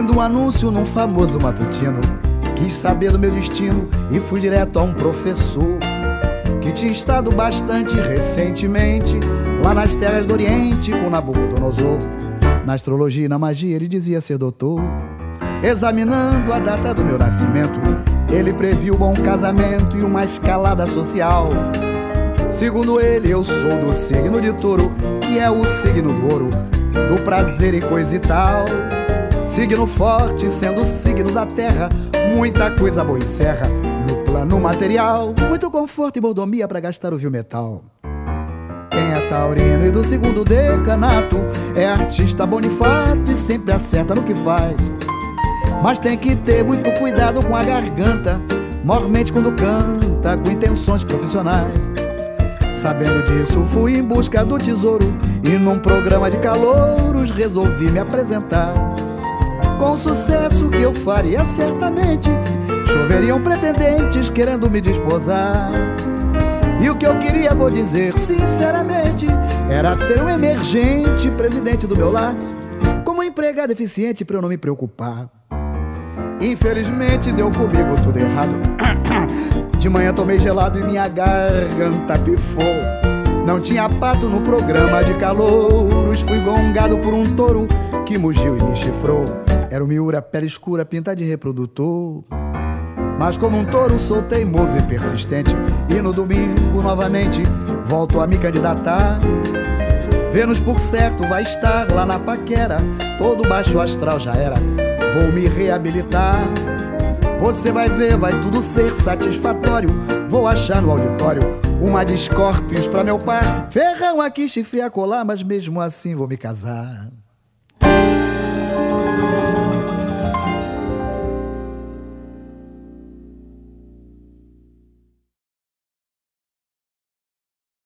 Vendo um anúncio num famoso matutino, quis saber do meu destino e fui direto a um professor que tinha estado bastante recentemente lá nas terras do Oriente com Nabucodonosor. Na astrologia e na magia ele dizia ser doutor. Examinando a data do meu nascimento, ele previu bom casamento e uma escalada social. Segundo ele, eu sou do signo de touro, que é o signo do ouro, do prazer e coisa e tal. Signo forte, sendo o signo da terra, muita coisa boa encerra no plano material. Muito conforto e mordomia pra gastar o vil metal. Quem é taurino e do segundo decanato é artista bonifato e sempre acerta no que faz. Mas tem que ter muito cuidado com a garganta, mormente quando canta com intenções profissionais. Sabendo disso fui em busca do tesouro e num programa de calouros resolvi me apresentar. Com o sucesso que eu faria certamente, choveriam pretendentes querendo me desposar. E o que eu queria, vou dizer sinceramente, era ter um emergente presidente do meu lar, como empregado eficiente pra eu não me preocupar. Infelizmente deu comigo tudo errado. De manhã tomei gelado e minha garganta pifou. Não tinha pato no programa de calouros. Fui gongado por um touro que mugiu e me chifrou. Era o Miura, pele escura, pinta de reprodutor. Mas como um touro sou teimoso e persistente, e no domingo novamente volto a me candidatar. Vênus por certo vai estar lá na paquera, todo baixo astral já era, vou me reabilitar. Você vai ver, vai tudo ser satisfatório. Vou achar no auditório uma de Scorpions pra meu par. Ferrão aqui, chifre a colar, mas mesmo assim vou me casar.